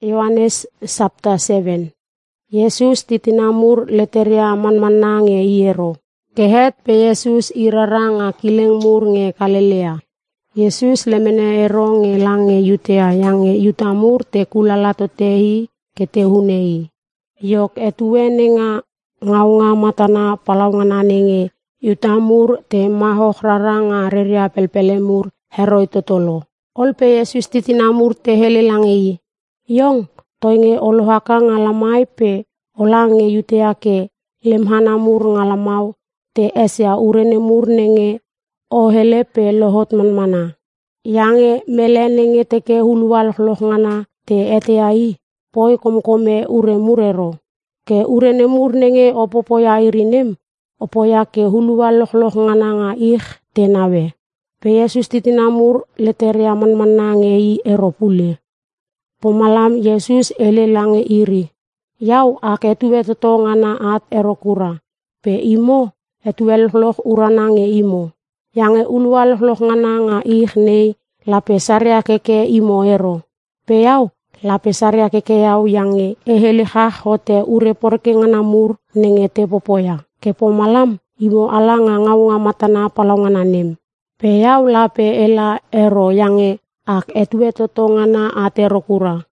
Yohanes sabta 7. Yesus titinamur leteria manmana nge iero. Kehet pe Yesus irara nga kileng mur nge Galilea. Yesus lemene ero nge lange Yutea yang nge yutamur te kulalato tehi ke te hunei. Yok etuene nga ngaunga matana palaunganane nge yutamur te mahoh rara nga reria pelpelemur heroi totolo. Olpe Yesus titinamur te hele langei. Yong toinge olohaka ngalamai pe olange Yuteake lemhanamur ngalamau te esya urene mur nenge ohele pe lohot manmana. Yange melenenge teke hulual loh ngana te eteai poi komkome ure murero. Ke urene mur nenge opopoya irinem opoya ke hulual loh ngana nga te nawe. Pe Yesus titinamur leteria manmana ngei eropule. Pomalam Yesus ele lange iri. Yau ake tuwe toto ngana at erokura. Pe imo etuel loh urana nge imo. Yange ulual loh ngana nga nei lape saria keke imo ero. Pe yau lape saria keke yau yange ehele hote ure porke ngana mur nenge te popoya. Ke pomalam imo ala ngaunga matana palaungananem. Pe yau lape ela ero yange ak etuwe toto ngana at erokura.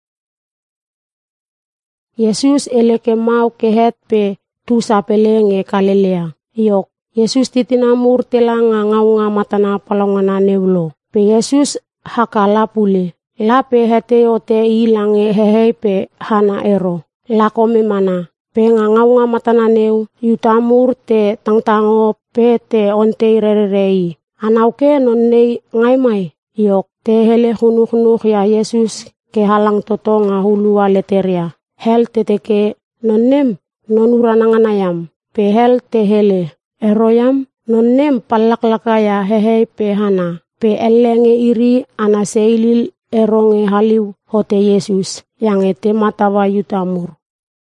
Yesus eleke mau kehet pe tu sapele nge Galilea. Yok, Yesus titinamur telanga ngaunga matana palaunganane ulo. Pe Yesus hakala pule. Lape hete ote ilange hehei pe hana ero. Lakome mana. Pe ngaunga matana neu yutamur te tangtango pe te onte rerei. Anauke nonnei ngaimai. Yok, te hele hunuh ya Yesus ke halang toto ngahulua leteria. Hel teteke nonnem nonurananganayam. Pe hel te hele. Eroyam nonnem palaklakaya hehei pe hana. Pe elenge iri anaseilil eronge haliu hote Yesus. Yang ete matawa yutamur.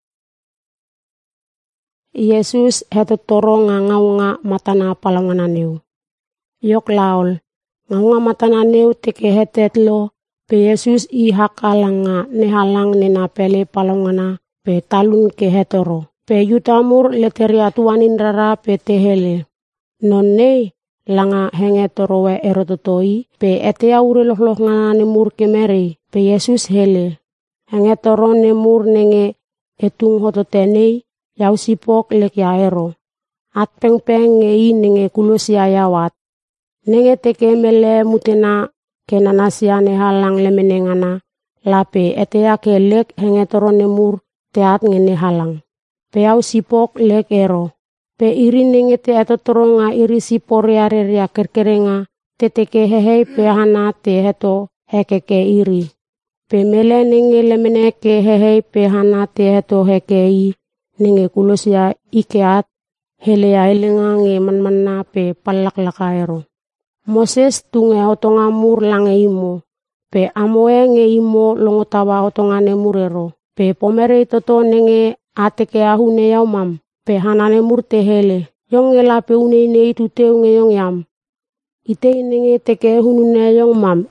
Yesus hetotoro ngaunga matana palaungananeu. Yok laol. Ngaunga matananeu teke hetet lo. Pe Yesus i hakalanga nehalang nena pele palaungana pe talun ke hetoro. Pe yutamur leteria tuanin rara pe tehele. Nonne langa hengetorowe erototoi pe etea ure loh ngana nemur kemeri. Pe Yesus hele. Hengetoro nemur nenge etung hototenei yau sipok lek ya ero. At peng ngei nenge kulosia yawat. Nenge teke mele mutena kena nasiane halang lemenengana lape etea ke lek hengetoro nemur teat ngene halang. Pe au sipok lek ero. Pe iri nenge te etotoro nga iri sipor ria kerkerenga teteke hehei pe hana te heto hekeke iri. Pe mele nenge lemeneke hehei pe hana te heto hekei nenge kulosia ikeat helea elenga nge manmana pe palaklaka ero. Moses tunge otonga mur lange imo. Pe amoe nge imo longotawa otongane murero. Pe pomere toto nenge ateke ahune yaumam. Pe hanane mur tehele. Yong ngela pe uneine itu teu nge yong yam. Ite nenge teke hunune yong mam.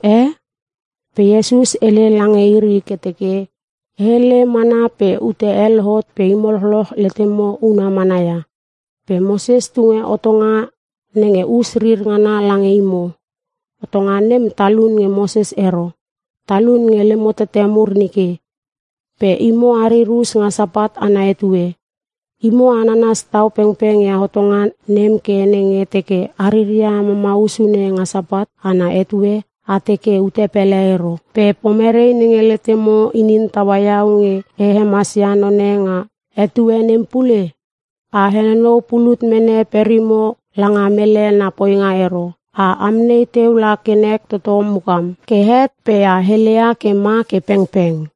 Pe Yesus ele lange iri keteke. Hele mana pe ute elhot pe imolhloh letemo una manaya. Pe Moses tunge otonga nenge usrir ngana lange imo. Otonganem talun nge Moses ero. Talun nge lemotetemur nike. Pe imo arirus ngasapat ana etue. Imo ananas tau peng ya hotongan nem ke nenge teke ariria mamausune ngasapat ana etue ateke utepele ero. Pe pomere nenge letemo inin tawayau nge ehemasiano nenga etue nempule. Aheneno pulut mene perimo langa mele na poinga ero. A amne teula kenek toto mukam. Kehet pe a helea kema ke peng.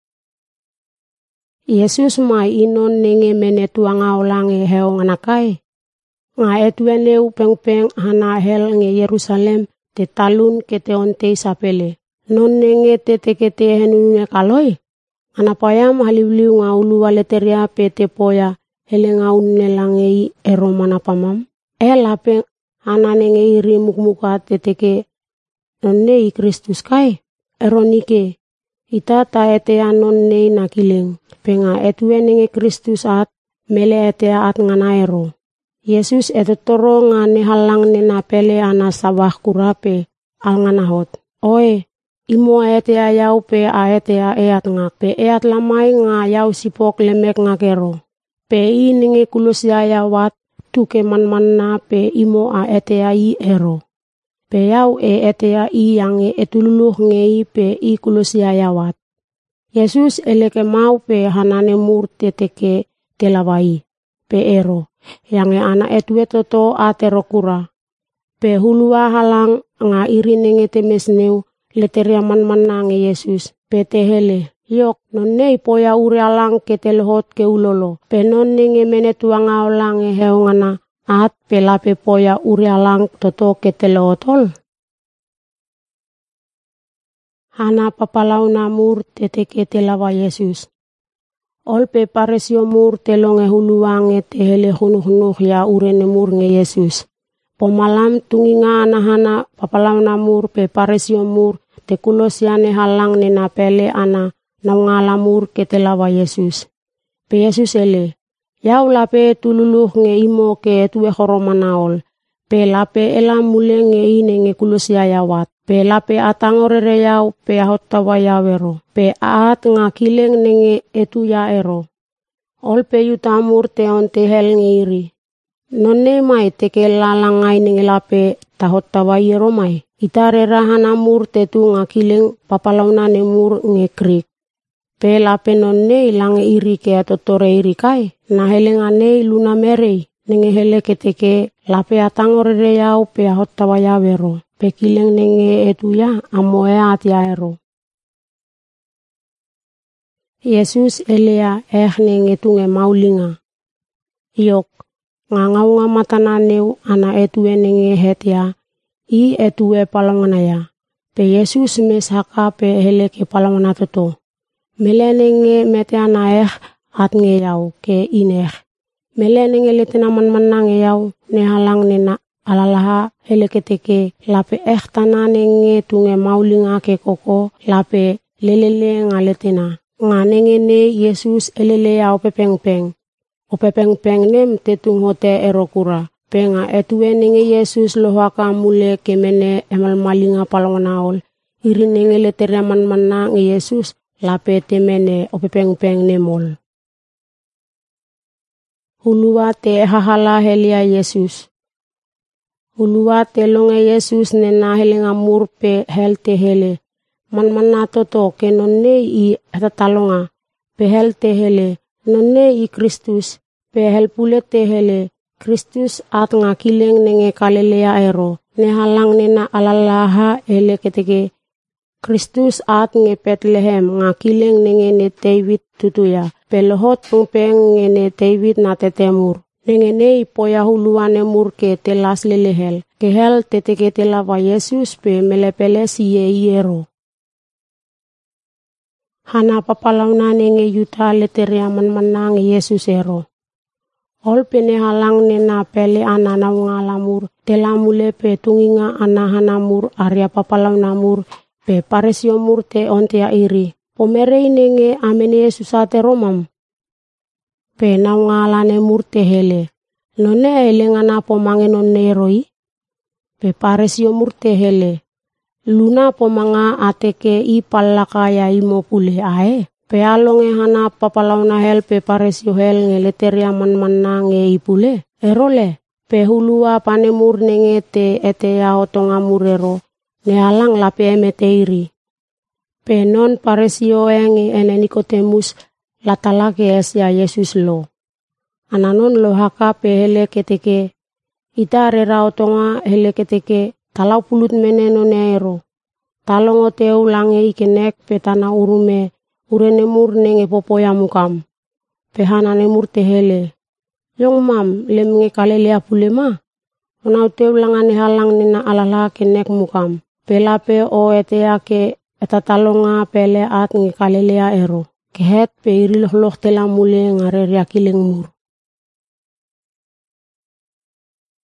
Yesus mai inon nenge mene tuanga olange heo nganakai. Nga etueneu peng hana hel nge Yerusalem te talun ke te onte sapele. Non nenge te teke te henune kaloi. Anapayam haliuliu nga ulua leteria pe te poya hele nga unne langei ero manapamam. Lape ananenge iri mukmuka teteke nonne i Kristus kai eronike Ita ta etea non nei na kileng. Penga etue nenge Kristus at mele etea at ngana ero. Yesus etotoro nga ne halang nena pele ana sabah kurape al nganahot. Oe, imo etea yau pe a etea eat ngak. Pe eat lamai nga yau sipok lemek ngakero. Pe I nenge kulus yaya wat tuke man-manna pe imo a etea I ero. Pe yau etea I yang etululuh ngei pe I kulus yaya wat. Yesus eleke mau pe hanane mur teteke telawai. Pe ero. Yang ana etue toto atero kura. Pe hulua halang nga iri nenge temes neu leteria man-manna nge Yesus. Pe tehele. Yok nonei poya uri alang ke telhot ke ulolo. Pe non nenge mene tuanga olang e heungana at pe lape poya uri alang toto ke telhotol. Hana papalau na mur teteke telawa Yesus. Ol pe paresio mur telonge huluange tehele hunuh-hunuh ya urene mur nge Yesus. Pomalam tunginga ana papalau na mur pe paresio mur te kulos yane halang nena pele ana naungala mur ke telawa Yesus. Pe Yesus ele. Yau lape tululuh nge imo ke etue horomanaol. Pe lape ela mule nge ine nge kulos yayawat. Pe lape atangorere yau pe ahottawa yawero. Pe aat nga kileng nenge etu ya ero. Ol pe yutamur teon tehel ngeiri. Nonne mai teke lalangai nenge lape tahottawa yero mai. Itare rahana mur tetu nga kileng papalauna nemur nge krik. Pe lape nonne lange iri ke atotore iri kai. Na helenga nei luna merei. Nenge hele keteke lape atangorere yau pe ahottawa yawero. Pe kileng nenge etu ya amoe ati aero. Yesus elea nenge tunge maulinga. Yok, ngangau nga matana neu ana etue nenge hetia. I etue palangana ya. Pe Yesus mes haka pe hele ke palangana toto. Mele nenge mete ana at nge yau ke ineh. Mele nenge letena man-manna nge yau ne halang nena alalaha hele keteke lape tana nenge tunge maulinga ke koko lape lelele nga letena. Nga nenge ne Yesus elele ya opepeng-peng. Opepeng-peng nem tetung hote erokura. Penga etue nenge Yesus lohaka mule kemene emal malinga palongonaol. Iri nenge leteria man-manna nge Yesus lape temene opepeng-peng nemol. Hulua te hahala helia Yesus. Hulua telonge Yesus nena helenga mur pe hel te hele. Man-manna toto ke nonne I hatatalonga. Pe hel te hele. Nonne I Kristus. Pe hel pule te hele. Kristus at nga kileng nenge kalelea ero. Ne halang nena alalaha hele keteke. Kristus at nge Bethlehem nga kileng nenge ne David tutuya. Pe lohot pungpeng nge ne David na tetemur. Nenge nei poya huluane mur ke telas lelehel. Ke hel teteke telawa Yesus pe melepele siye iero. Hana papalauna nenge yuta leteria man-manna nge Yesus ero. Ol pene halang nena pele ana naungala mur. Telamule pe tunginga ana hana mur area papalauna mur. Pe paresio mur te ontea iri. Pomerei nenge amene Yesus ate romam. Pe naungalane mur te hele. None elengana pomange nonne eroi. Pe paresio mur te hele. Luna pomanga ateke I palakaya imo pule ae. Pe alonge hana papalauna hel pe paresio hel nge leteria man-manna nge I pule. Erole. Pe hulua panemur nenge te etea otonga murero. Ne alang lape emete iri. Pe non paresio nge ene Nikodemus latalake esya Yesus lo. Ananon lo haka pe hele keteke. Ita rera otonga hele keteke. Talau pulut meneno neero. Talongo teu lange ikenek pe tana urume. Urene mur nenge popoya mukam. Pe hana nemur te hele. Yong mam lem nge kalelea pule ma. Onau teu langane halang nena alala kenek mukam. Pe lape o etea ke etatalonga pele at nge kalelea ero. Kehet pe iri loh tela mule ngareria kileng mur.